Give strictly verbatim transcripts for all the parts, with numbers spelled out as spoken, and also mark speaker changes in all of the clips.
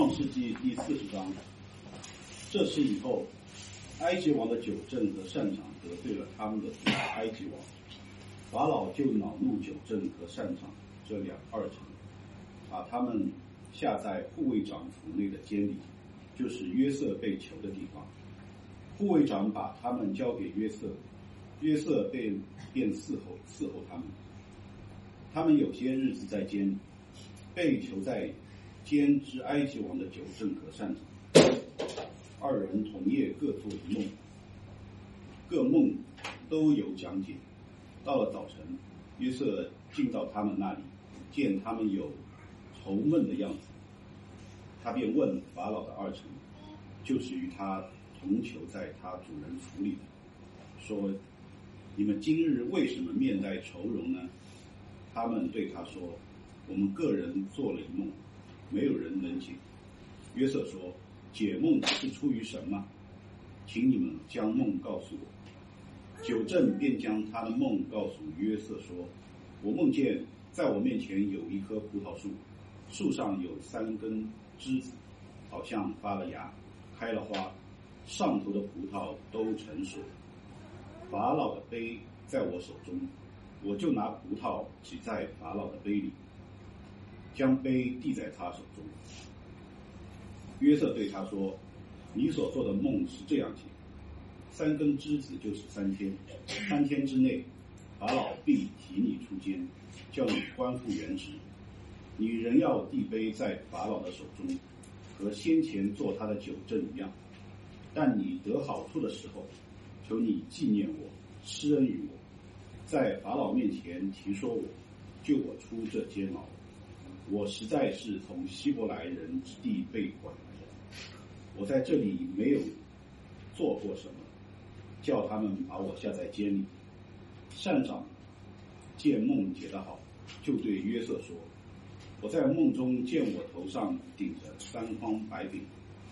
Speaker 1: 创世纪第四十章，这事以后，埃及王的酒政和擅长得罪了他们的主埃及王，法老就恼怒酒政和擅长这两二臣，把他们下在护卫长府内的监里，就是约瑟被囚的地方。护卫长把他们交给约瑟，约瑟便便伺候伺候他们。他们有些日子在监里，被囚在监之埃及王的酒政和擅长，二人同夜各做一梦，各梦都有讲解。到了早晨，约瑟进到他们那里，见他们有愁闷的样子，他便问法老的二臣，就是与他同囚在他主人府里的，说：你们今日为什么面带愁容呢？他们对他说：我们个人做了一梦，没有人能解。约瑟说：解梦是出于神吗？请你们将梦告诉我。酒政便将他的梦告诉约瑟说：我梦见在我面前有一棵葡萄树，树上有三根枝子，好像发了芽，开了花，上头的葡萄都成熟。法老的杯在我手中，我就拿葡萄挤在法老的杯里，将杯递在他手中。约瑟对他说：你所做的梦是这样解，三根枝子就是三天，三天之内，法老必提你出监，叫你官复原职。你仍要递杯在法老的手中，和先前做他的酒政一样。但你得好处的时候，求你纪念我，施恩于我，在法老面前提说我，救我出这监牢。我实在是从希伯来人之地被拐来的，我在这里没有做过什么，叫他们把我下在监里。善长见梦解得好，就对约瑟说：我在梦中见我头上顶着三筐白饼，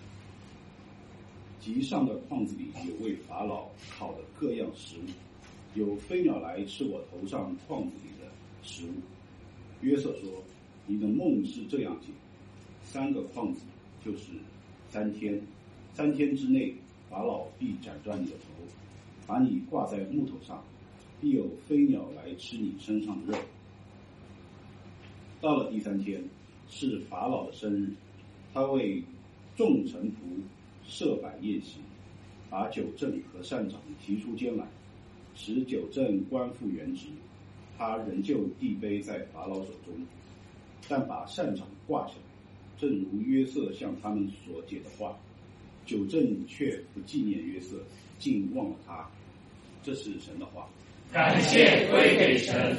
Speaker 1: 及上的筐子里有为法老烤的各样食物，有飞鸟来吃我头上筐子里的食物。约瑟说：你的梦是这样解，三个筐子就是三天，三天之内，法老必斩断你的头，把你挂在木头上，必有飞鸟来吃你身上的肉。到了第三天，是法老的生日，他为众臣仆设摆宴席，把酒政和擅长提出监来，使酒政官复原职。他仍旧递杯在法老手中，但把擅长挂起来，正如约瑟向他们所解的话。酒政却不纪念约瑟，竟忘了他。这是神的话。
Speaker 2: 感谢归给神。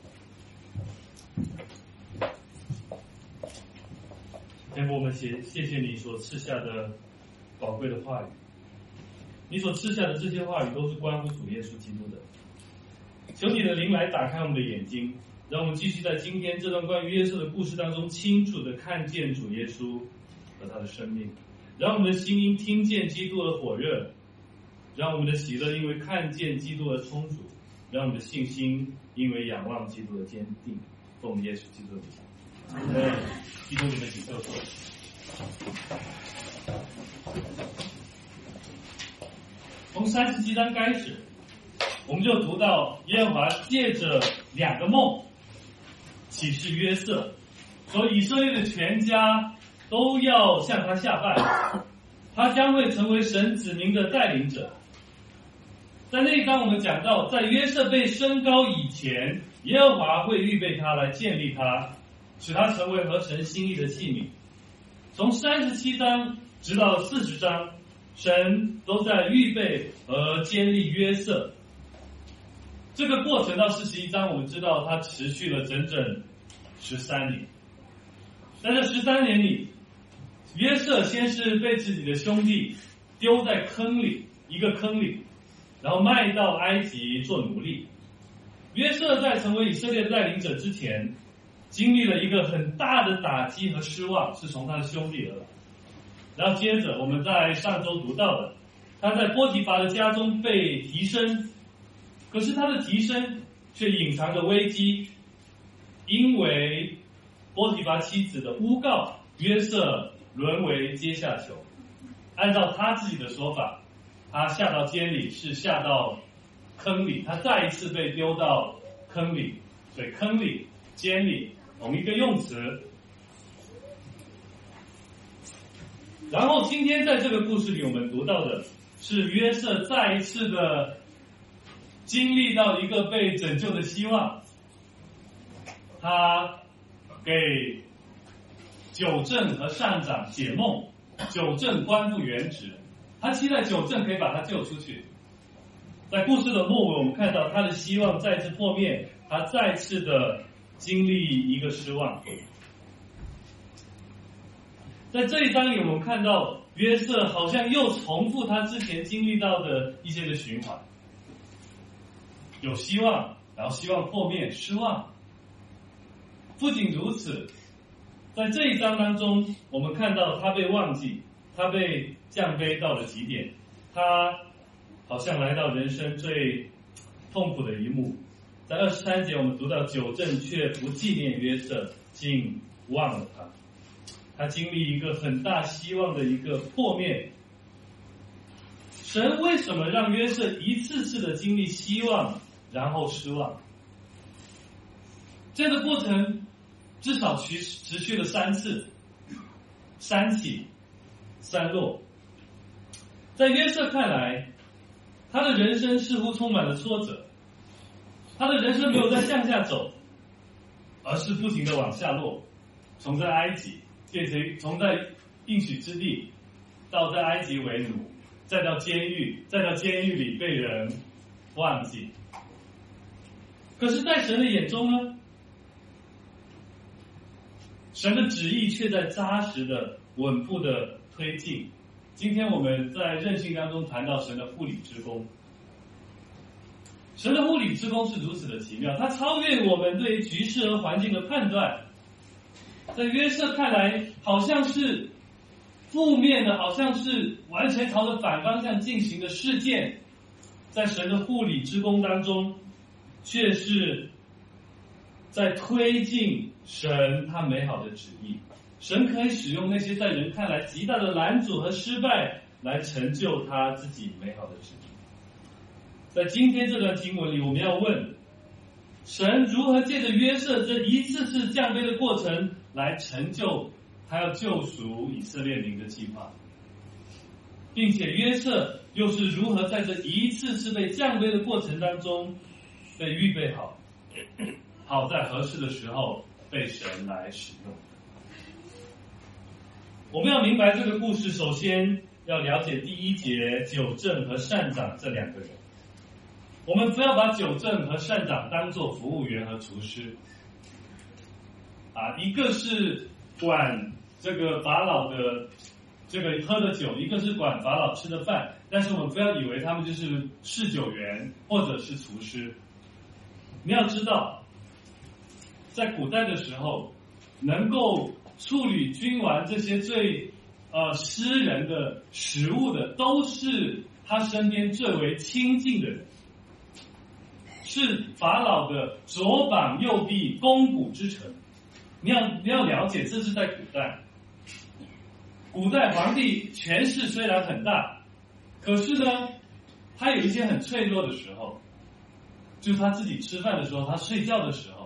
Speaker 3: 天父，我们谢谢谢你所赐下的宝贵的话语，你所赐下的这些话语都是关乎主耶稣基督的。求你的灵来打开我们的眼睛，让我们继续在今天这段关于约瑟的故事当中，清楚地看见主耶稣和他的生命，让我们的心因听见基督而火热，让我们的喜乐因为看见基督而充足，让我们的信心因为仰望基督而坚定。奉耶稣基督的名，阿们。基督，你们请就坐。从三十七章开始，我们就读到耶和华借着两个梦启示约瑟，说以色列的全家都要向他下拜，他将会成为神子民的带领者。在那一章我们讲到，在约瑟被升高以前，耶和华会预备他来建立他，使他成为合神心意的器皿。从三十七章直到四十章，神都在预备和建立约瑟。这个过程到四十一章，我们知道它持续了整整十三年。在这十三年里，约瑟先是被自己的兄弟丢在坑里，一个坑里，然后卖到埃及做奴隶。约瑟在成为以色列带领者之前，经历了一个很大的打击和失望，是从他的兄弟而来。然后接着我们在上周读到的，他在波提乏的家中被提升，可是他的提升却隐藏着危机，因为波提乏妻子的诬告，约瑟沦为阶下囚。按照他自己的说法，他下到监里是下到坑里，他再一次被丢到坑里，所以坑里、监里同一个用词。然后今天在这个故事里，我们读到的是约瑟再一次的经历到一个被拯救的希望，他给九正和上长解梦，九正官复原职，他期待九正可以把他救出去。在故事的末尾，我们看到他的希望再次破灭，他再次的经历一个失望。在这一章里，我们看到约瑟好像又重复他之前经历到的一些的循环，有希望，然后希望破灭，失望。不仅如此，在这一章当中，我们看到他被忘记，他被降卑到了极点，他好像来到人生最痛苦的一幕。在二十三节，我们读到九正却不纪念约瑟，竟忘了他。他经历一个很大希望的一个破灭。神为什么让约瑟一次次的经历希望，然后失望？这个过程至少持持续了三次，三起三落。在约瑟看来，他的人生似乎充满了挫折，他的人生没有在向下走，而是不停的往下落，从在埃及变成从在应许之地到在埃及为奴，再到监狱，再到监狱里被人忘记。可是在神的眼中呢，神的旨意却在扎实的稳步的推进。今天我们在韧性当中谈到神的护理之功，神的护理之功是如此的奇妙，它超越我们对局势和环境的判断。在约瑟看来，好像是负面的，好像是完全朝着反方向进行的事件，在神的护理之功当中，却是在推进神他美好的旨意。神可以使用那些在人看来极大的拦阻和失败，来成就他自己美好的旨意。在今天这段经文里，我们要问，神如何借着约瑟这一次次降卑的过程，来成就他要救赎以色列民的计划，并且约瑟又是如何在这一次次被降卑的过程当中被预备好，好在合适的时候被神来使用。我们要明白这个故事，首先要了解第一节九正和善长这两个人。我们不要把九正和善长当作服务员和厨师啊，一个是管这个法老的这个喝的酒，一个是管法老吃的饭，但是我们不要以为他们就是侍酒员或者是厨师。你要知道，在古代的时候，能够处理君王这些最呃私人的食物的，都是他身边最为亲近的人，是法老的左膀右臂，肱骨之臣。你要你要了解，这是在古代。古代皇帝权势虽然很大，可是呢，他有一些很脆弱的时候，就是他自己吃饭的时候，他睡觉的时候，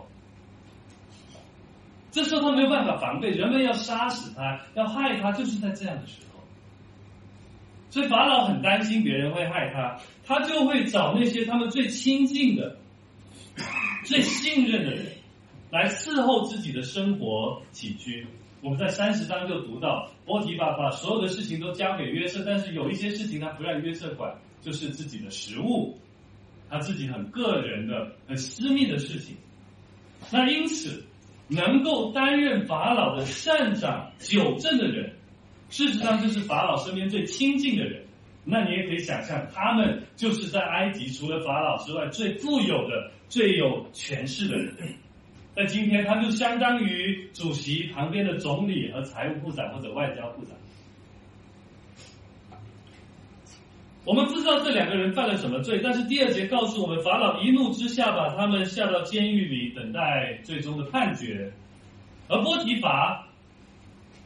Speaker 3: 这时候他没有办法防备，人们要杀死他，要害他，就是在这样的时候。所以法老很担心别人会害他，他就会找那些他们最亲近的、最信任的人来伺候自己的生活起居。我们在三十章就读到，波提法把所有的事情都交给约瑟，但是有一些事情他不让约瑟管，就是自己的食物，他自己很个人的、很私密的事情。那因此，能够担任法老的善长、九正的人，事实上就是法老身边最亲近的人。那你也可以想象，他们就是在埃及除了法老之外最富有的、最有权势的人。在今天，他就相当于主席旁边的总理和财务部长或者外交部长。我们不知道这两个人犯了什么罪，但是第二节告诉我们，法老一怒之下把他们下到监狱里，等待最终的判决。而波提乏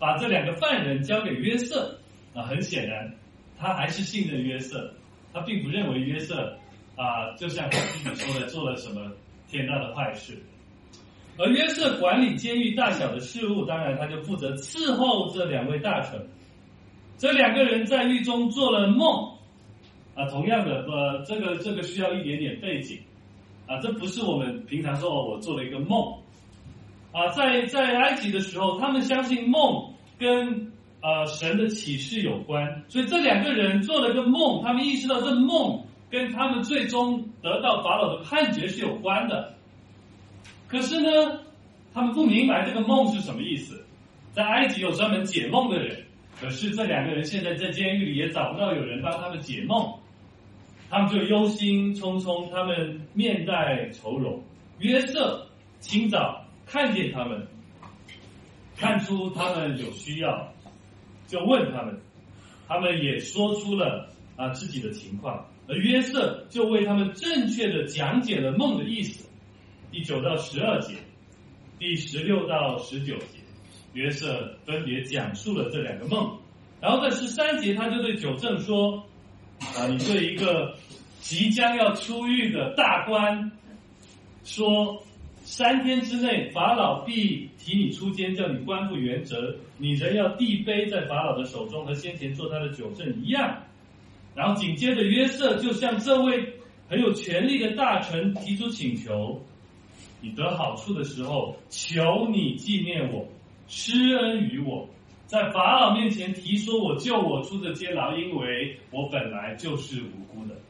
Speaker 3: 把这两个犯人交给约瑟。啊，很显然，他还是信任约瑟，他并不认为约瑟啊，就像他自己说的，做了什么天大的坏事。而约瑟管理监狱大小的事务，当然他就负责伺候这两位大臣。这两个人在狱中做了梦，啊，同样的，呃，这个这个需要一点点背景，啊，这不是我们平常说哦，我做了一个梦，啊，在在埃及的时候，他们相信梦跟呃神的启示有关，所以这两个人做了个梦，他们意识到这梦跟他们最终得到法老的判决是有关的。可是呢，他们不明白这个梦是什么意思。在埃及有专门解梦的人，可是这两个人现在在监狱里也找不到有人帮他们解梦，他们就忧心忡忡，他们面带愁容。约瑟清早看见他们，看出他们有需要，就问他们，他们也说出了啊自己的情况，而约瑟就为他们正确的讲解了梦的意思。第九到十二节，第十六到十九节，约瑟分别讲述了这两个梦。然后在十三节，他就对九正说：“啊，你对一个即将要出狱的大官说，三天之内，法老必提你出监，叫你官复原职，你人要递杯在法老的手中，和先前做他的九正一样。”然后紧接着，约瑟就向这位很有权力的大臣提出请求。你得好处的时候，求你纪念我，施恩于我，在法老面前提说我救我出这监牢，因为我本来就是无辜的。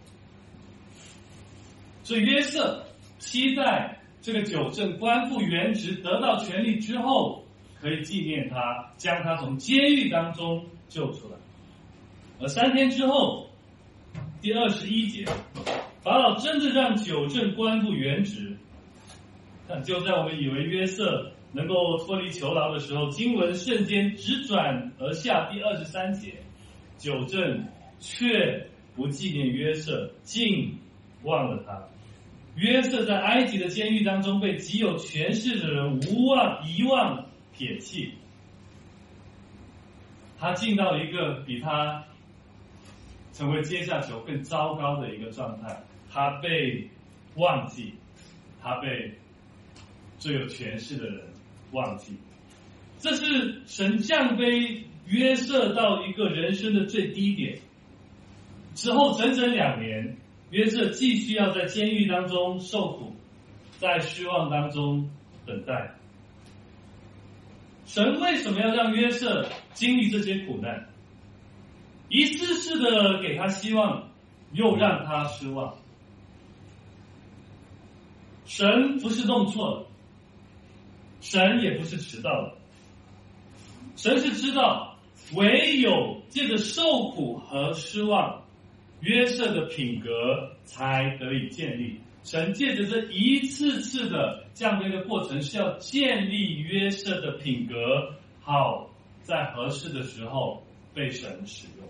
Speaker 3: 所以约瑟期待这个九正官复原职，得到权力之后，可以纪念他，将他从监狱当中救出来。而三天之后，第二十一节，法老真的让九正官复原职。就在我们以为约瑟能够脱离囚牢的时候，经文瞬间直转而下，第二十三节，九正却不纪念约瑟，竟忘了他。约瑟在埃及的监狱当中被极有权势的人无忘遗忘撇弃，他进到一个比他成为阶下囚更糟糕的一个状态，他被忘记，他被最有权势的人忘记。这是神降卑约瑟到一个人生的最低点之后，整整两年，约瑟继续要在监狱当中受苦，在失望当中等待。神为什么要让约瑟经历这些苦难？一次次的给他希望，又让他失望。神不是弄错了，神也不是迟到了，神是知道唯有借着受苦和失望，约瑟的品格才得以建立。神借着这一次次的降卑的过程，是要建立约瑟的品格，好在合适的时候被神使用。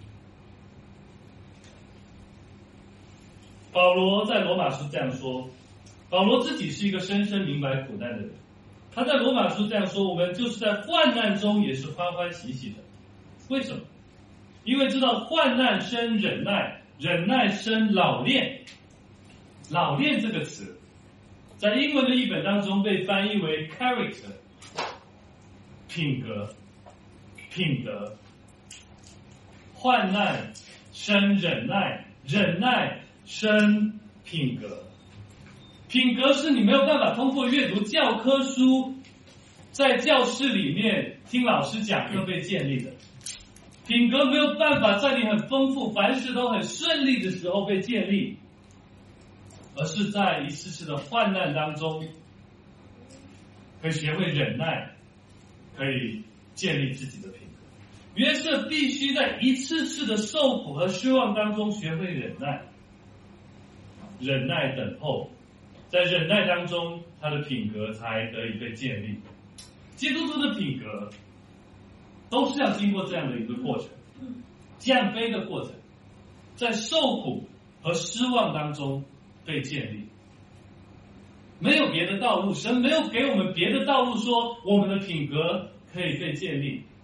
Speaker 3: 保罗在罗马书这样说，保罗自己是一个深深明白苦难的人，他在罗马书这样说，我们就是在患难中也是欢欢喜喜的。为什么？因为知道患难生忍耐，忍耐生老练。老练这个词在英文的译本当中被翻译为 character， 品格，品德。患难生忍耐，忍耐生品格。品格是你没有办法通过阅读教科书，在教室里面听老师讲课被建立的。品格没有办法在你很丰富，凡事都很顺利的时候被建立，而是在一次次的患难当中，可以学会忍耐，可以建立自己的品格。约瑟必须在一次次的受苦和失望当中学会忍耐，忍耐等候，在忍耐当中，他的品格才得以被建立。基督徒的品格都是要经过这样的一个过程，降卑的过程，在受苦和失望当中被建立。没有别的道路，神没有给我们别的道路说我们的品格可以被建立，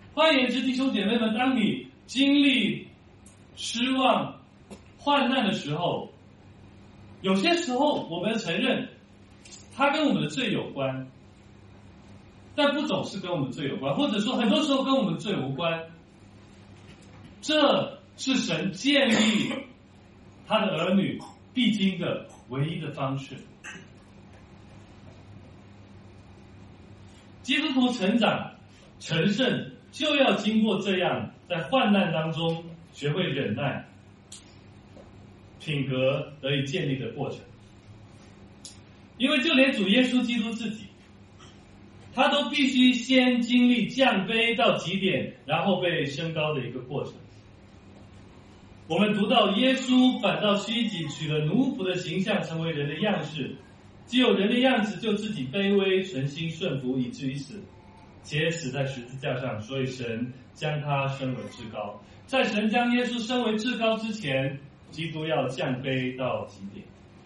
Speaker 3: 换言之，弟兄姐妹们，当你经历失望、患难的时候，有些时候我们承认它跟我们的罪有关，但不总是跟我们的罪有关，或者说很多时候跟我们的罪无关。这是神建立他的儿女必经的唯一的方式。基督徒成长成圣，就要经过这样在患难当中学会忍耐、品格得以建立的过程。因为就连主耶稣基督自己，他都必须先经历降卑到极点，然后被升高的一个过程。我们读到耶稣反倒虚己，取了奴仆的形象，成为人的样式，既有人的样子，就自己卑微，存心顺服，以至于死，且死在十字架上。所以神将他升为至高。在神将耶稣升为至高之前，基督要降卑到极点。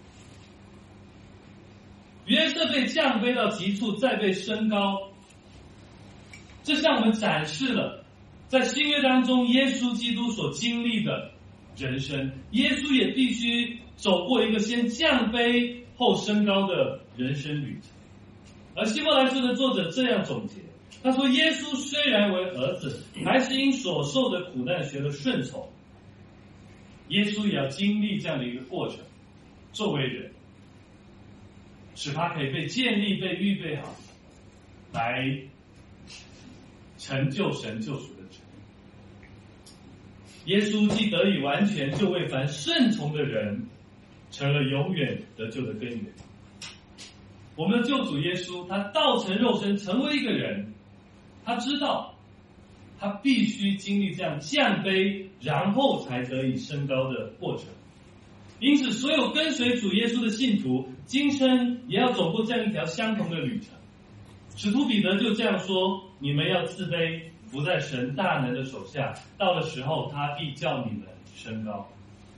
Speaker 3: 约瑟被降卑到极处，再被升高，这向我们展示了在新约当中耶稣基督所经历的人生。耶稣也必须走过一个先降卑后升高的人生旅程。而希伯来书的作者这样总结，他说，耶稣虽然为儿子，还是因所受的苦难学了顺从。耶稣也要经历这样的一个过程，作为人，使他可以被建立、被预备好，来成就神救赎的旨意。耶稣既得以完全，就为凡顺从的人成了永远得救的根源。我们的救主耶稣，他道成肉身成为一个人，他知道他必须经历这样降卑，然后才得以升高的过程。因此所有跟随主耶稣的信徒，今生也要走过这样一条相同的旅程。使徒彼得就这样说，你们要自卑，伏在神大能的手下，到了时候他必叫你们升高。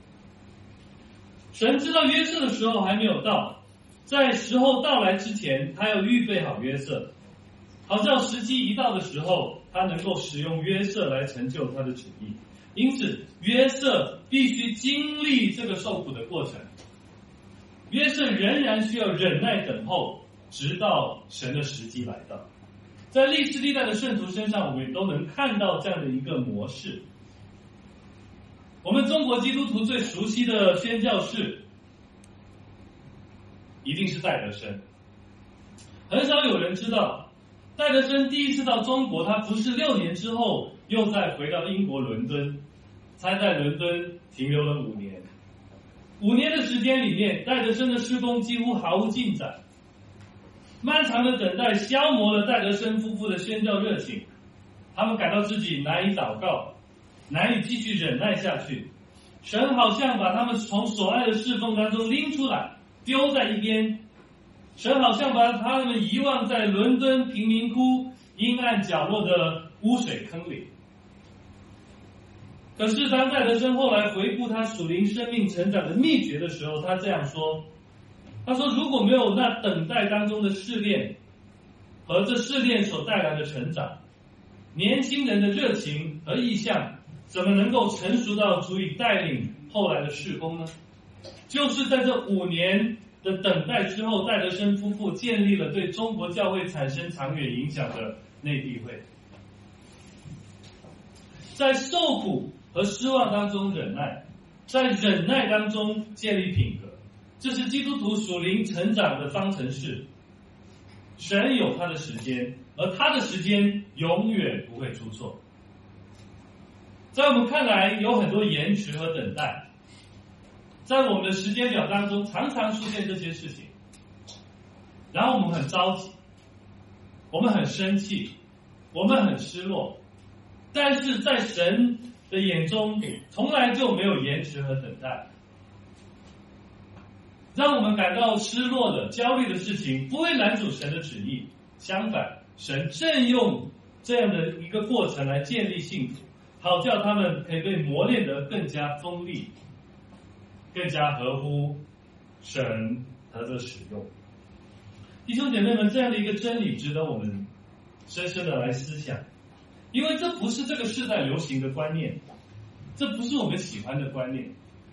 Speaker 3: 神知道约瑟的时候还没有到，在时候到来之前，他要预备好约瑟，好叫时机一到的时候，他能够使用约瑟来成就他的旨意。因此约瑟必须经历这个受苦的过程，约瑟仍然需要忍耐等候，直到神的时机来到。在历世历代的圣徒身上，我们也都能看到这样的一个模式。我们中国基督徒最熟悉的宣教士一定是戴德生。很少有人知道，戴德生第一次到中国，他不是六年之后又再回到英国伦敦，才在伦敦停留了五年。五年的时间里面，戴德生的施工几乎毫无进展。漫长的等待消磨了戴德生夫妇的宣教热情，他们感到自己难以祷告，难以继续忍耐下去。神好像把他们从所爱的侍奉当中拎出来，丢在一边。神好像把他们遗忘在伦敦贫民窟阴暗角落的污水坑里。可是当戴德生后来回顾他属灵生命成长的秘诀的时候，他这样说，他说，如果没有那等待当中的试炼和这试炼所带来的成长，年轻人的热情和意向怎么能够成熟到足以带领后来的事工呢？就是在这五年的等待之后，戴德生夫妇建立了对中国教会产生长远影响的内地会。在受苦和失望当中忍耐，在忍耐当中建立品格，这是基督徒属灵成长的方程式。神有他的时间，而他的时间永远不会出错。在我们看来，有很多延迟和等待，在我们的时间表当中常常出现这些事情，然后我们很着急，我们很生气，我们很失落。但是在神的眼中，从来就没有延迟和等待。让我们感到失落的、焦虑的事情不会拦阻神的旨意，相反，神正用这样的一个过程来建立信徒，好叫他们可以被磨练得更加锋利，更加合乎神他的使用。弟兄姐妹们，这样的一个真理值得我们深深的来思想。 因为这不是这个世代流行的观念，这不是我们喜欢的观念，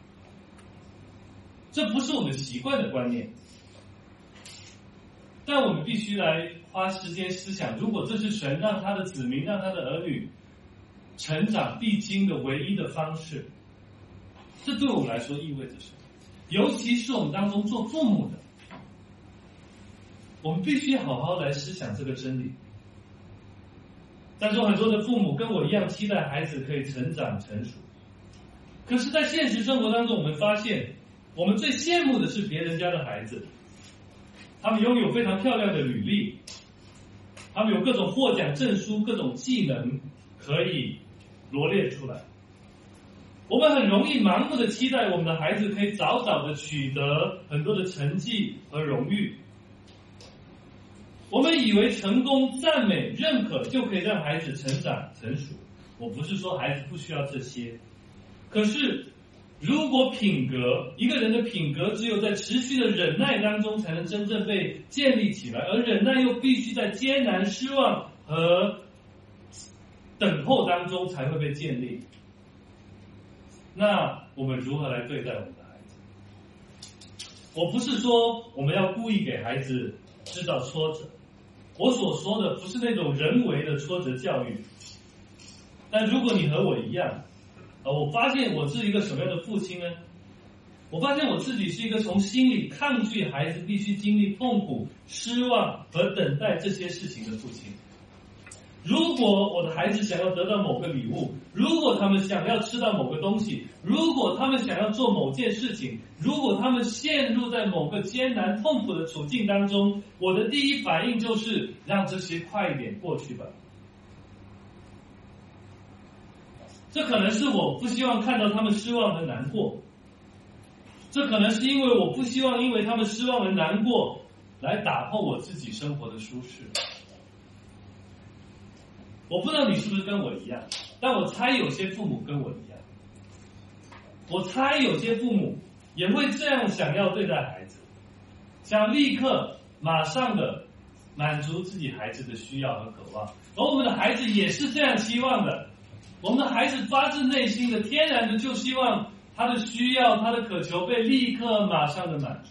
Speaker 3: 这不是我们习惯的观念。但我们必须来花时间思想，如果这是神让他的子民、让他的儿女成长必经的唯一的方式，这对我们来说意味着什么？尤其是我们当中做父母的，我们必须好好来思想这个真理。当中很多的父母跟我一样期待孩子可以成长成熟，可是在现实生活当中，我们发现我们最羡慕的是别人家的孩子，他们拥有非常漂亮的履历，他们有各种获奖证书、各种技能可以罗列出来。我们很容易盲目的期待我们的孩子可以早早的取得很多的成绩和荣誉。我们以为成功、赞美、认可就可以让孩子成长成熟。我不是说孩子不需要这些，可是如果品格，一个人的品格只有在持续的忍耐当中才能真正被建立起来，而忍耐又必须在艰难、失望和等候当中才会被建立，那我们如何来对待我们的孩子？我不是说我们要故意给孩子制造挫折，我所说的不是那种人为的挫折教育。但如果你和我一样，呃，我发现我是一个什么样的父亲呢？我发现我自己是一个从心里抗拒孩子必须经历痛苦、失望和等待这些事情的父亲。如果我的孩子想要得到某个礼物，如果他们想要吃到某个东西，如果他们想要做某件事情，如果他们陷入在某个艰难痛苦的处境当中，我的第一反应就是让这些快一点过去吧。这可能是我不希望看到他们失望和难过，这可能是因为我不希望因为他们失望和难过来打破我自己生活的舒适。我不知道你是不是跟我一样，但我猜有些父母跟我一样，我猜有些父母也会这样想要对待孩子，想立刻马上的满足自己孩子的需要和渴望，而我们的孩子也是这样期望的。我们的孩子发自内心的、天然的就希望他的需要、他的渴求被立刻马上的满足。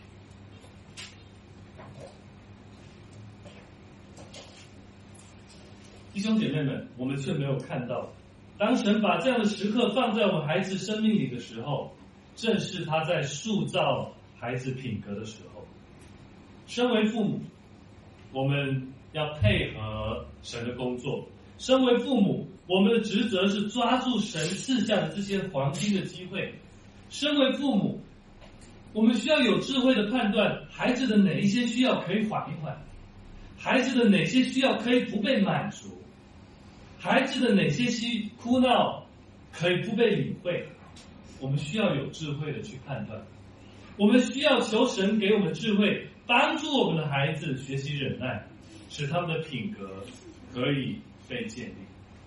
Speaker 3: 弟兄姐妹们，我们却没有看到，当神把这样的时刻放在我们孩子生命里的时候，正是他在塑造孩子品格的时候。身为父母，我们要配合神的工作。身为父母，我们的职责是抓住神赐下的这些黄金的机会。身为父母，我们需要有智慧的判断孩子的哪一些需要可以缓一缓，孩子的哪些需要可以不被满足，孩子的哪些需哭闹可以不被理会。我们需要有智慧的去判断，我们需要求神给我们智慧，帮助我们的孩子学习忍耐，使他们的品格可以被建立。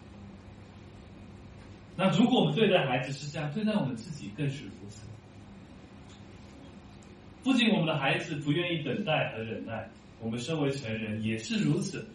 Speaker 3: 那如果我们对待孩子是这样，对待我们自己更是如此。不仅我们的孩子不愿意等待和忍耐，我们身为成人也是如此。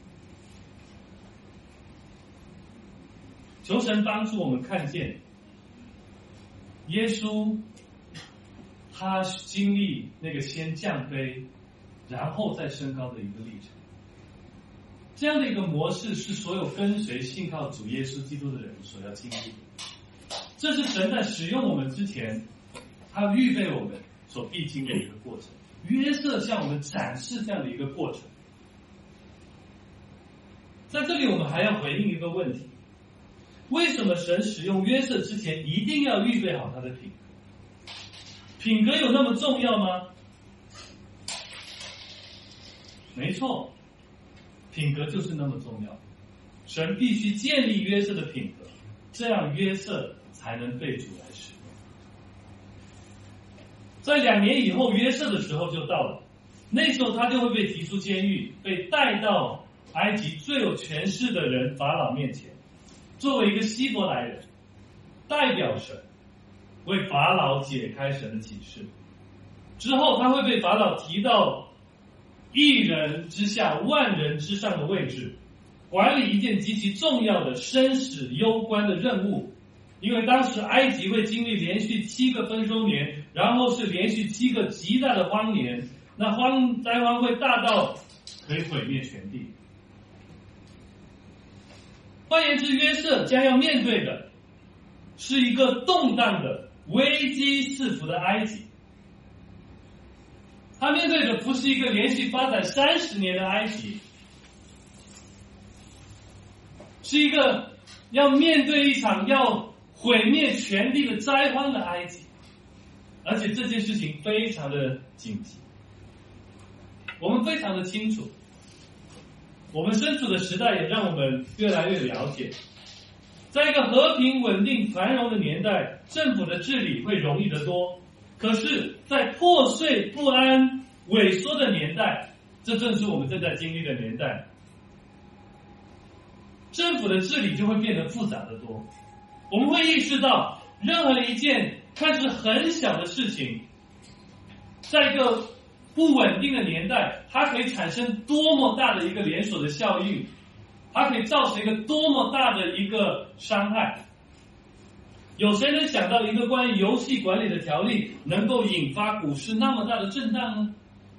Speaker 3: 求神帮助我们看见耶稣他经历那个先降卑然后再升高的一个历程，这样的一个模式是所有跟随信靠主耶稣基督的人所要经历的。这是神在使用我们之前，他预备我们所必经的一个过程。约瑟向我们展示这样的一个过程。在这里我们还要回应一个问题，为什么神使用约瑟之前一定要预备好他的品格？品格有那么重要吗？没错，品格就是那么重要。神必须建立约瑟的品格，这样约瑟才能被主来使用。在两年以后约瑟的时候就到了，那时候他就会被提出监狱，被带到埃及最有权势的人法老面前，作为一个希伯来人，代表神为法老解开神的启示。之后他会被法老提到一人之下万人之上的位置， 管理一件极其重要的生死攸关的任务。因为当时埃及会经历连续七个丰收年，然后是连续七个极大的荒年，那荒灾荒会大到可以毁灭全地。换言之，约瑟将要面对的是一个动荡的危机四伏的埃及，他面对的不是一个连续发展三十年的埃及，是一个要面对一场要毁灭全地的灾荒的埃及，而且这件事情非常的紧急。我们非常的清楚，我们身处的时代也让我们越来越了解，在一个和平稳定繁荣的年代，政府的治理会容易得多。可是在破碎不安萎缩的年代，这正是我们正在经历的年代，政府的治理就会变得复杂得多。我们会意识到，任何一件看似很小的事情，在一个不稳定的年代，它可以产生多么大的一个连锁的效应，它可以造成一个多么大的一个伤害。有谁能想到一个关于游戏管理的条例能够引发股市那么大的震荡呢？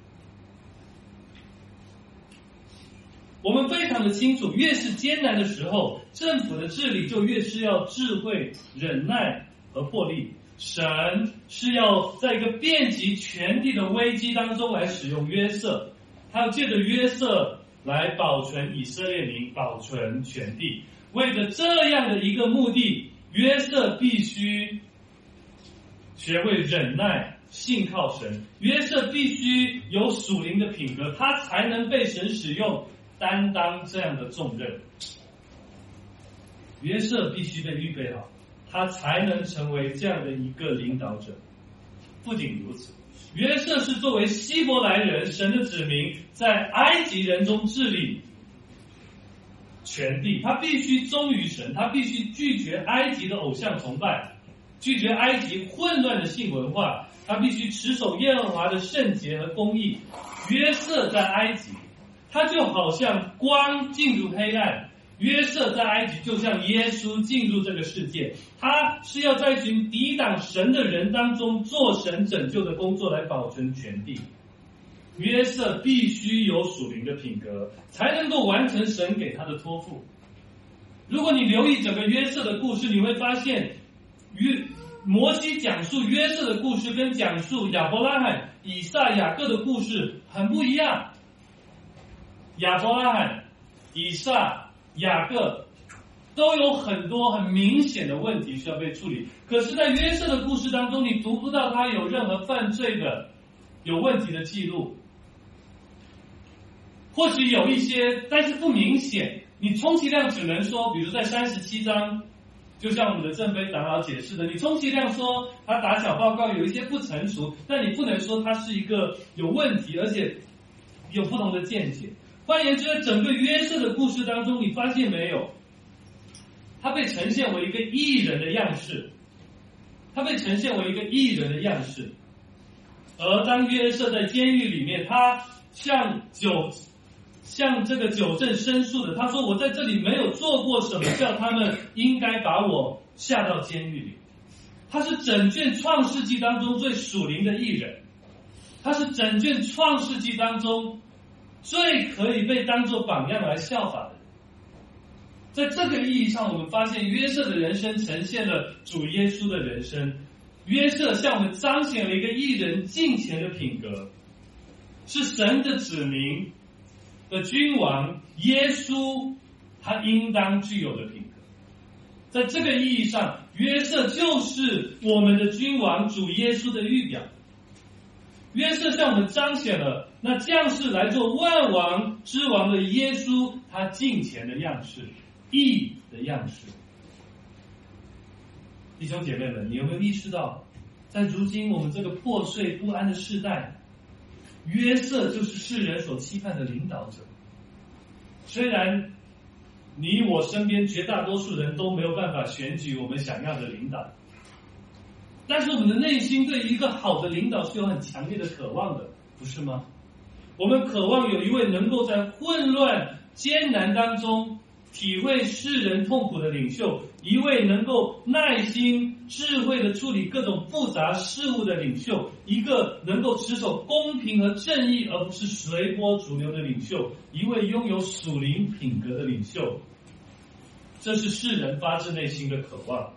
Speaker 3: 我们非常的清楚，越是艰难的时候，政府的治理就越是要智慧、忍耐和魄力。神是要在一个遍及全地的危机当中来使用约瑟，他要借着约瑟来保存以色列民，保存全地。为了这样的一个目的，约瑟必须学会忍耐，信靠神。约瑟必须有属灵的品格，他才能被神使用，担当这样的重任。约瑟必须被预备好，他才能成为这样的一个领导者。不仅如此，约瑟是作为希伯来人，神的子民，在埃及人中治理全地，他必须忠于神，他必须拒绝埃及的偶像崇拜，拒绝埃及混乱的性文化，他必须持守耶和华的圣洁和公义。约瑟在埃及，他就好像光进入黑暗，约瑟在埃及就像耶稣进入这个世界，他是要在一群抵挡神的人当中做神拯救的工作，来保存全地。约瑟必须有属灵的品格，才能够完成神给他的托付。如果你留意整个约瑟的故事，你会发现约摩西讲述约瑟的故事跟讲述亚伯拉罕、以撒、雅各的故事很不一样。亚伯拉罕、以撒、雅各都有很多很明显的问题需要被处理，可是在约瑟的故事当中，你读不到他有任何犯罪的有问题的记录。或许有一些，但是不明显。你充其量只能说，比如在三十七章，就像我们的正非长老解释的，你充其量说他打小报告有一些不成熟，但你不能说他是一个有问题，而且有不同的见解。换言之，在整个约瑟的故事当中，你发现没有，他被呈现为一个义人的样式，他被呈现为一个义人的样式。而当约瑟在监狱里面，他向九向这个九正申诉的，他说：“我在这里没有做过什么叫他们应该把我下到监狱里。”他是整卷创世纪当中最属灵的义人，他是整卷创世纪当中最可以被当作榜样来效法的人。在这个意义上，我们发现约瑟的人生呈现了主耶稣的人生。约瑟向我们彰显了一个义人敬虔的品格，是神的子民的君王耶稣他应当具有的品格。在这个意义上，约瑟就是我们的君王主耶稣的预表。约瑟向我们彰显了那降世来做万王之王的耶稣他敬虔的样式，义的样式。弟兄姐妹们，你有没有意识到，在如今我们这个破碎不安的世代，约瑟就是世人所期盼的领导者。虽然你我身边绝大多数人都没有办法选举我们想要的领导，但是我们的内心对一个好的领导是有很强烈的渴望的，不是吗？我们渴望有一位能够在混乱艰难当中体会世人痛苦的领袖，一位能够耐心、智慧的处理各种复杂事物的领袖，一个能够持守公平和正义而不是随波逐流的领袖，一位拥有属灵品格的领袖。这是世人发自内心的渴望，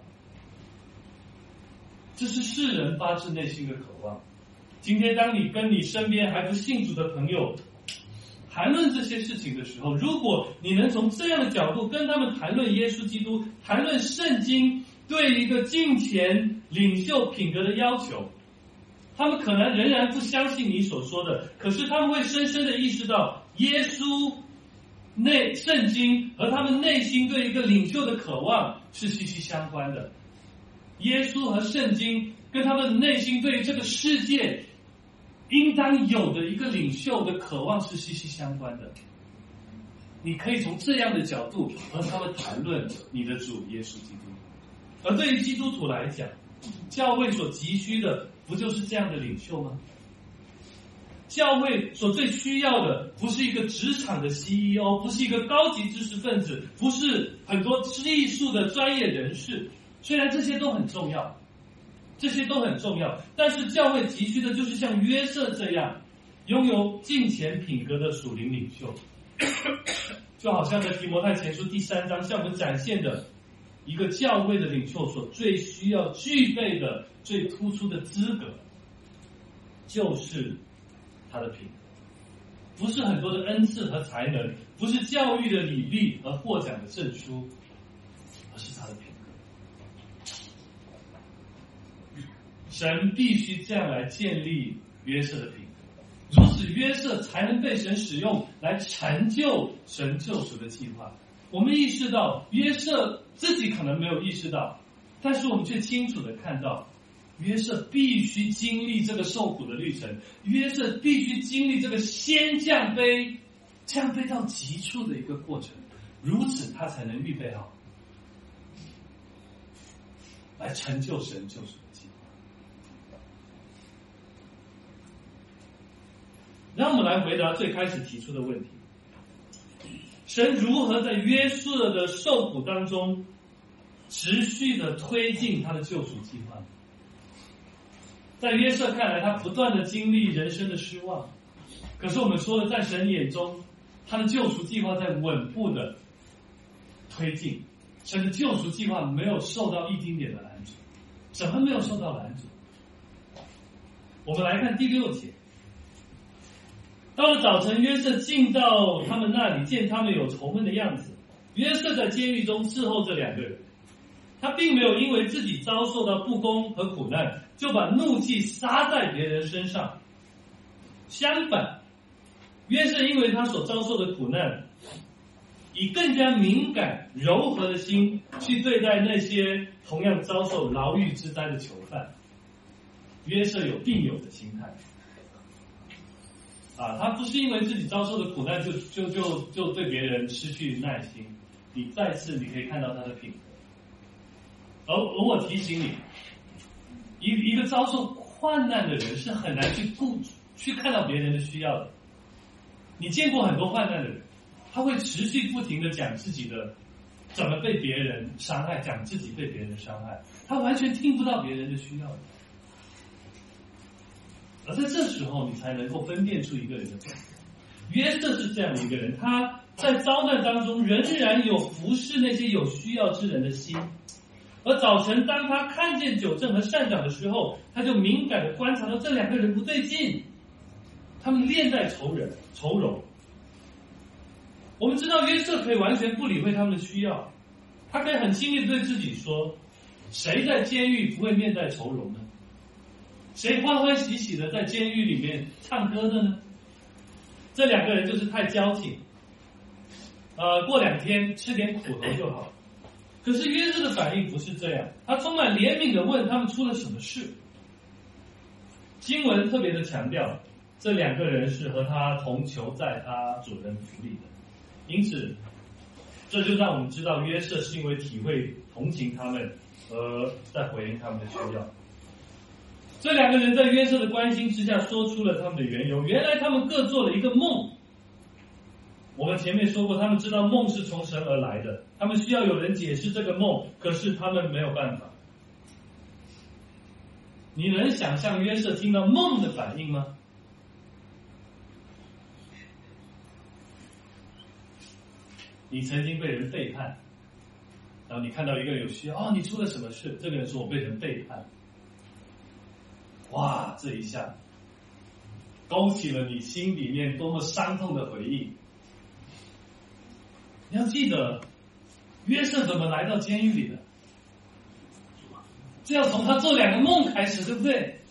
Speaker 3: 这是世人发自内心的渴望。今天当你跟你身边还不信主的朋友谈论这些事情的时候，如果你能从这样的角度跟他们谈论耶稣基督，谈论圣经对一个敬虔领袖品格的要求，他们可能仍然不相信你所说的，可是他们会深深的意识到耶稣内圣经和他们内心对一个领袖的渴望是息息相关的。耶稣和圣经跟他们内心对这个世界应当有的一个领袖的渴望是息息相关的。你可以从这样的角度和他们谈论你的主耶稣基督。而对于基督徒来讲，教会所急需的不就是这样的领袖吗？教会所最需要的不是一个职场的 C E O， 不是一个高级知识分子，不是很多艺术的专业人士，虽然这些都很重要，这些都很重要，但是教会急需的就是像约瑟这样拥有敬虔品格的属灵领袖。就好像在提摩太前书第三章向我们展现的一个教会的领袖所最需要具备的最突出的资格，就是他的品格，不是很多的恩赐和才能，不是教育的礼历和获奖的证书，而是他的品格。神必须这样来建立约瑟的品格，如此约瑟才能被神使用来成就神救赎的计划。我们意识到约瑟自己可能没有意识到，但是我们却清楚地看到约瑟必须经历这个受苦的历程，约瑟必须经历这个先降卑降卑到极处的一个过程，如此他才能预备好来成就神救赎的计划。让我们来回答最开始提出的问题，神如何在约瑟的受苦当中持续的推进他的救赎计划？在约瑟看来，他不断的经历人生的失望，可是我们说了，在神眼中，他的救赎计划在稳步的推进，神的救赎计划没有受到一丁点的拦阻。怎么没有受到拦阻？我们来看第六节。到了早晨，约瑟进到他们那里，见他们有仇恨的样子。约瑟在监狱中伺候这两个人，他并没有因为自己遭受到不公和苦难，就把怒气撒在别人身上。相反，约瑟因为他所遭受的苦难，以更加敏感柔和的心去对待那些同样遭受牢狱之灾的囚犯。约瑟有病友的心态啊，他不是因为自己遭受的苦难就就就就对别人失去耐心。你再次你可以看到他的品格。而而我提醒你，一一个遭受患难的人是很难去顾去看到别人的需要的。你见过很多患难的人，他会持续不停的讲自己的怎么被别人伤害，讲自己被别人伤害，他完全听不到别人的需要的。而在这时候，你才能够分辨出一个人的品格。约瑟是这样的一个人，他在遭难当中仍然有服侍那些有需要之人的心。而早晨当他看见九正和善长的时候，他就敏感地观察到这两个人不对劲，他们恋在仇人仇容。我们知道约瑟可以完全不理会他们的需要，他可以很轻易地对自己说，谁在监狱不会面带愁容呢？谁欢欢喜喜的在监狱里面唱歌的呢？这两个人就是太矫情，呃，过两天吃点苦头就好。可是约瑟的反应不是这样，他充满怜悯的问他们出了什么事。经文特别的强调，这两个人是和他同囚在他主人府里的，因此这就让我们知道约瑟是因为体会同情他们而在回应他们的需要。这两个人在约瑟的关心之下说出了他们的缘由，原来他们各做了一个梦， 我们前面说过，他们知道梦是从神而来的，他们需要有人解释这个梦，可是他们没有办法。你能想象约瑟听到梦的反应吗？你曾经被人背叛，然后你看到一个人有需要，哦，你出了什么事？这个人说我被人背叛。哇，这一下勾起了你心里面多么伤痛的回忆。你要记得，约瑟怎么来到监狱里的？这要从他做两个梦开始，对不对？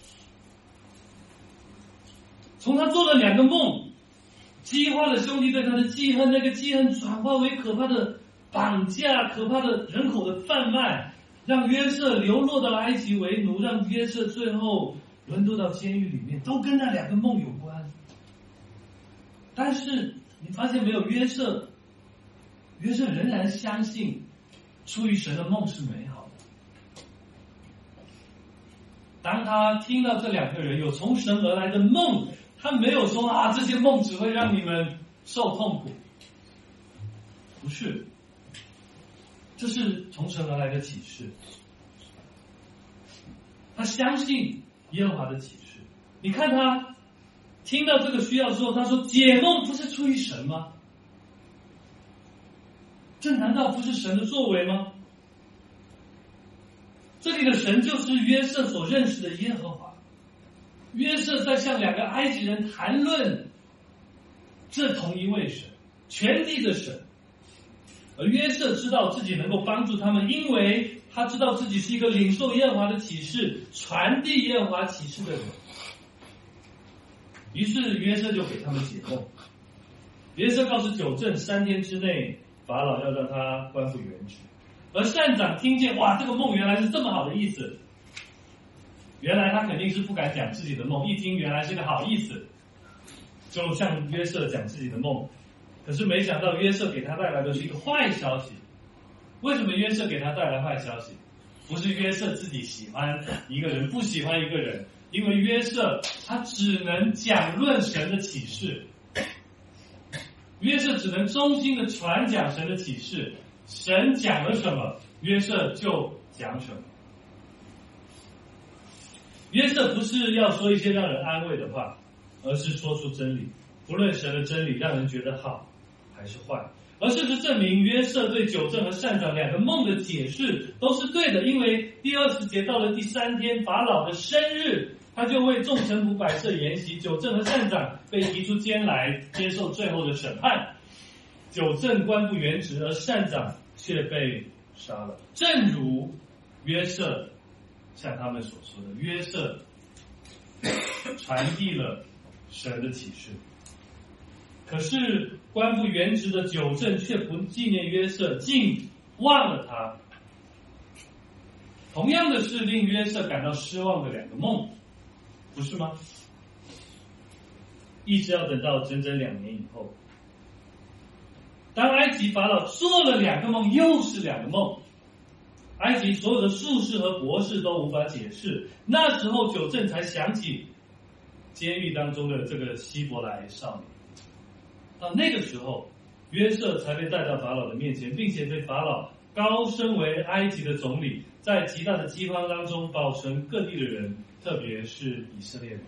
Speaker 3: 从他做了两个梦，激化了兄弟对他的记恨，那个记恨转化为可怕的绑架，可怕的人口的贩卖，让约瑟流落到埃及为奴，让约瑟最后沦落到监狱里面，都跟那两个梦有关。但是你发现没有，约瑟约瑟仍然相信出于神的梦是美好的。当他听到这两个人有从神而来的梦，他没有说啊，这些梦只会让你们受痛苦，不是，这是从神而来的启示。他相信耶和华的启示。你看他听到这个需要之后，他说解梦不是出于神吗？这难道不是神的作为吗？这里的神就是约瑟所认识的耶和华。约瑟在向两个埃及人谈论这同一位神，全地的神。而约瑟知道自己能够帮助他们，因为他知道自己是一个领受耶和华的启示、传递耶和华启示的人。于是约瑟就给他们解梦。约瑟告诉九正，三天之内法老要让他官复原职。而善长听见，哇，这个梦原来是这么好的意思，原来他肯定是不敢讲自己的梦，一听原来是个好意思，就向约瑟讲自己的梦。可是没想到约瑟给他带来的是一个坏消息。为什么约瑟给他带来坏消息？不是约瑟自己喜欢一个人，不喜欢一个人，因为约瑟他只能讲论神的启示，约瑟只能忠心的传讲神的启示，神讲了什么，约瑟就讲什么。约瑟不是要说一些让人安慰的话，而是说出真理，不论神的真理让人觉得好还是坏。而事实证明，约瑟对九正和善长两个梦的解释都是对的，因为第二十节到了第三天法老的生日，他就为众臣仆摆设筵席，九正和善长被提出监来接受最后的审判。九正官复原职，而善长却被杀了。正如约瑟像他们所说的，约瑟传递了神的启示。可是官复原职的九正却不纪念约瑟，竟忘了他。同样的是令约瑟感到失望的两个梦，不是吗？一直要等到整整两年以后，当埃及法老做了两个梦，又是两个梦，埃及所有的术士和博士都无法解释。那时候九正才想起监狱当中的这个希伯来少年。到那个时候，约瑟才被带到法老的面前，并且被法老高升为埃及的总理，在极大的饥荒当中保存各地的人，特别是以色列人。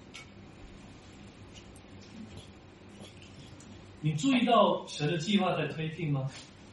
Speaker 3: 你注意到神的计划在推进吗？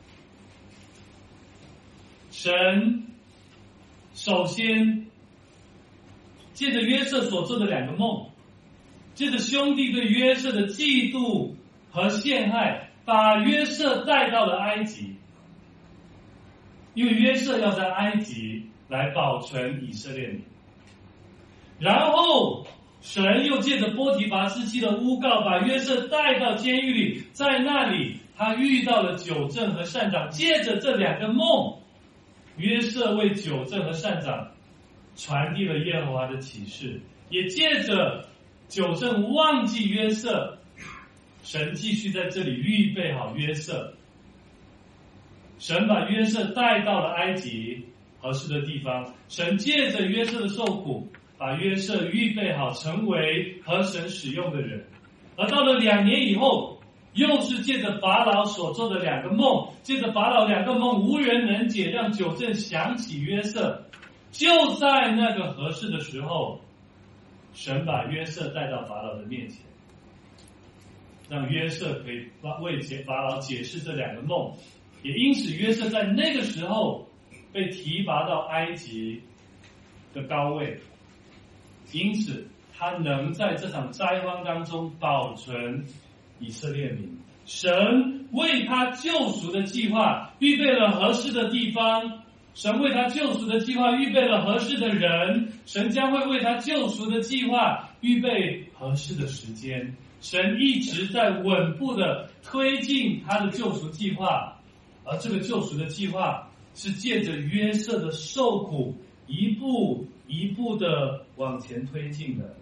Speaker 3: 神首先借着约瑟所做的两个梦，借着兄弟对约瑟的嫉妒和陷害，把约瑟带到了埃及，因为约瑟要在埃及来保存以色列民。然后神又借着波提乏之妻的诬告，把约瑟带到监狱里，在那里他遇到了九正和善长。借着这两个梦，约瑟为九正和善长传递了耶和华的启示，也借着九正忘记约瑟，神继续在这里预备好约瑟。神把约瑟带到了埃及合适的地方，神借着约瑟的受苦，把约瑟预备好成为合神使用的人。而到了两年以后， 又是借着法老所做的两个梦，借着法老两个梦无人能解，让九正想起约瑟。就在那个合适的时候，神把约瑟带到法老的面前，让约瑟可以为法老解释这两个梦，也因此约瑟在那个时候被提拔到埃及的高位，因此他能在这场灾荒当中保存以色列民。神为他救赎的计划预备了合适的地方，神为他救赎的计划预备了合适的人，神将会为他救赎的计划预备合适的时间。神一直在稳步的推进他的救赎计划，而这个救赎的计划是借着约瑟的受苦一步一步的往前推进的。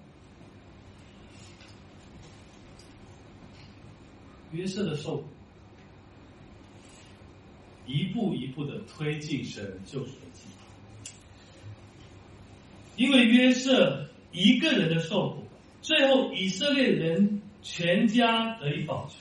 Speaker 3: 约瑟的受苦一步一步的推进神救赎的计划，因为约瑟一个人的受苦，最后以色列人全家得以保全。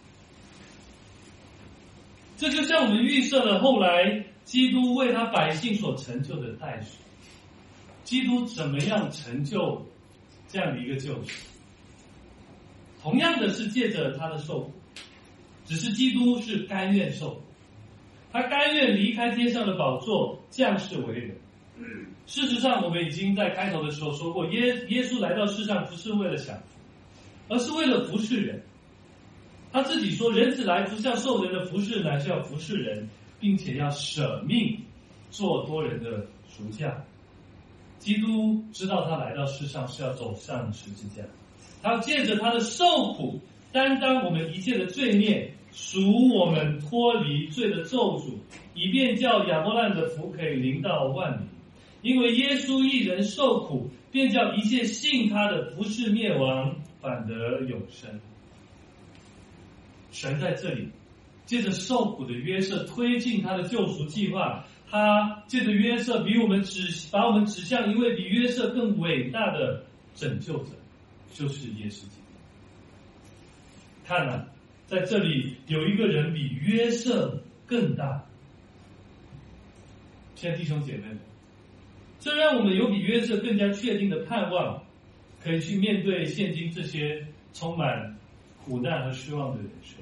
Speaker 3: 这就像我们预设了后来基督为他百姓所成就的代赎。基督怎么样成就这样的一个救赎？同样的是借着他的受苦，只是基督是甘愿受苦，他甘愿离开天上的宝座，降世为人。事实上，我们已经在开头的时候说过，耶耶稣来到世上不是为了享福，而是为了服侍人。他自己说，人子来不是要受人的服侍，乃是要服侍人，并且要舍命做多人的赎价。基督知道他来到世上是要走上十字架，他借着他的受苦担当我们一切的罪孽，赎我们脱离罪的咒诅，以便叫亚伯兰的福可以临到万民。因为耶稣一人受苦，便叫一切信他的不是灭亡，反得永生。神在这里借着受苦的约瑟推进他的救赎计划，他借着约瑟比我们指把我们指向一位比约瑟更伟大的拯救者，就是耶稣基督。看啊，在这里有一个人比约瑟更大。亲爱的弟兄姐妹们，这让我们有比约瑟更加确定的盼望，可以去面对现今这些充满苦难和失望的人生。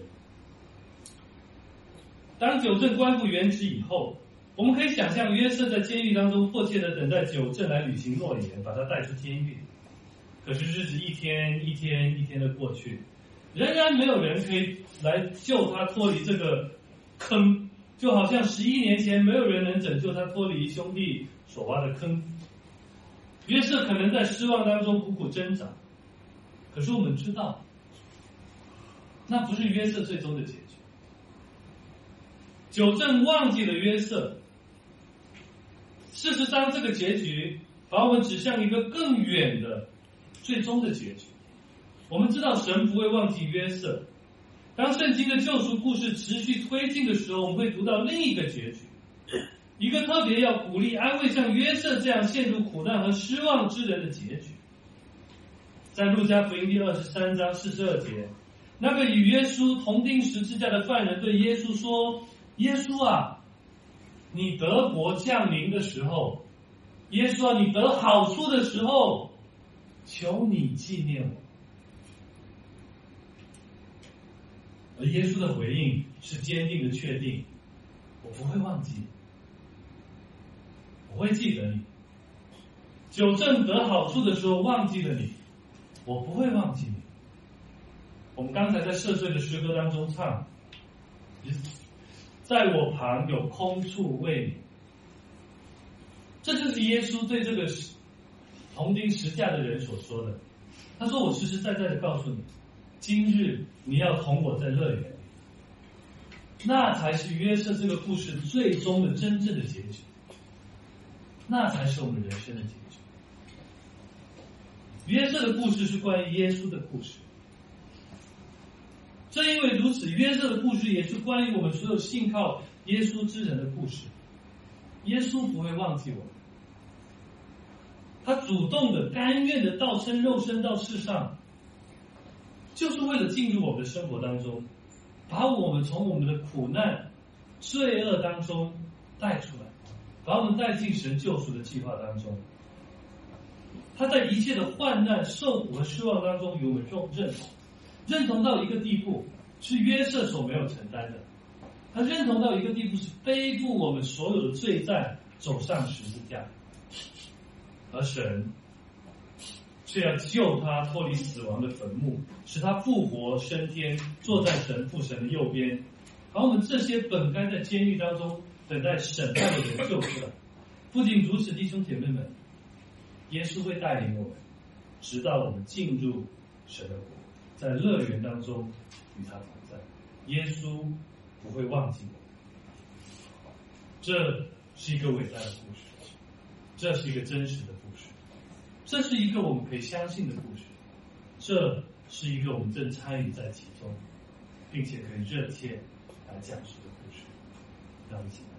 Speaker 3: 当九正官复原职以后，我们可以想象约瑟在监狱当中迫切的等待九正来履行诺言，把他带出监狱。可是日子一天一天一天的过去，仍然没有人可以来救他脱离这个坑，就好像十一年前没有人能拯救他脱离兄弟所挖的坑。约瑟可能在失望当中苦苦挣扎，可是我们知道，那不是约瑟最终的结局。九正忘记了约瑟，事实上这个结局把我们指向一个更远的最终的结局。我们知道神不会忘记约瑟，当圣经的救赎故事持续推进的时候，我们会读到另一个结局，一个特别要鼓励安慰像约瑟这样陷入苦难和失望之人的结局。在路加福音第二十三章四十二节，那个与耶稣同钉十字架的犯人对耶稣说，耶稣啊，你得国降临的时候，耶稣啊，你得好处的时候，求你纪念我。而耶稣的回应是坚定的确定，我不会忘记你，我会记得你。九正得好处的时候忘记了你，我不会忘记你。我们刚才在涉税的诗歌当中唱，在我旁有空处为你。这就是耶稣对这个同钉十架的人所说的。他说，我实实在在的告诉你，今日你要同我在乐园。那才是约瑟这个故事最终的真正的结局，那才是我们人生的结局。约瑟的故事是关于耶稣的故事，正因为如此，约瑟的故事也是关于我们所有信靠耶稣之人的故事。耶稣不会忘记我们，他主动的甘愿的道成肉身到世上，就是为了进入我们的生活当中， 把我们从我们的苦难、罪恶当中带出来，把我们带进神救赎的计划当中。他在一切的患难、受苦和失望当中与我们认同，认同到一个地步是约瑟所没有承担的。他认同到一个地步是背负我们所有的罪债走上十字架，而神却要救他脱离死亡的坟墓，使他复活升天，坐在神父神的右边，把我们这些本该在监狱当中等待审判的人救出来。不仅如此，弟兄姐妹们，耶稣会带领我们，直到我们进入神的国，在乐园当中与他同在。耶稣不会忘记我们。这是一个伟大的故事，这是一个真实的故事，这是一个我们可以相信的故事，这是一个我们正参与在其中，并且可以热切来讲述的故事。让我们一起来。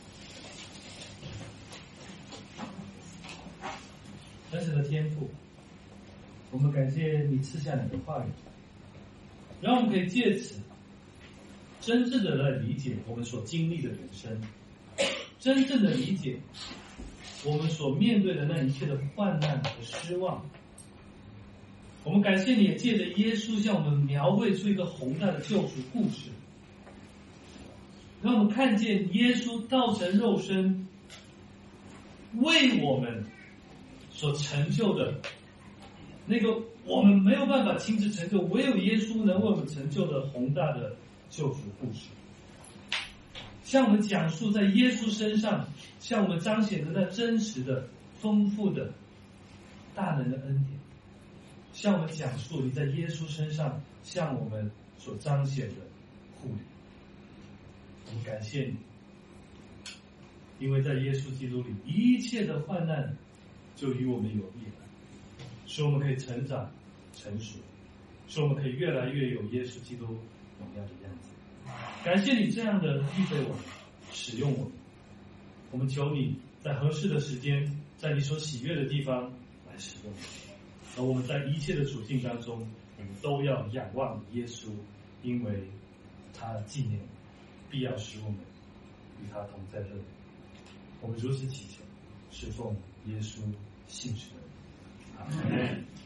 Speaker 3: 恩慈的天父，我们感谢你赐下你的话语，让我们可以借此真正的来理解我们所经历的人生，真正的理解我们所面对的那一切的患难和失望。我们感谢你，也借着耶稣向我们描绘出一个宏大的救赎故事，让我们看见耶稣道成肉身为我们所成就的那个我们没有办法亲自成就，唯有耶稣能为我们成就的宏大的救赎故事，向我们讲述在耶稣身上向我们彰显的那真实的丰富的大能的恩典，向我们讲述你在耶稣身上向我们所彰显的护理。我们感谢你，因为在耶稣基督里一切的患难就与我们有益了，使我们可以成长成熟，使我们可以越来越有耶稣基督荣耀的样子。感谢你这样的预备我们，使用我们。我们求你在合适的时间，在你所喜悦的地方来使用我们。而我们在一切的处境当中，我们都要仰望耶稣，因为他的纪念必要使我们与他同在乐园。我们如此祈求，是奉耶稣信实的名。阿们。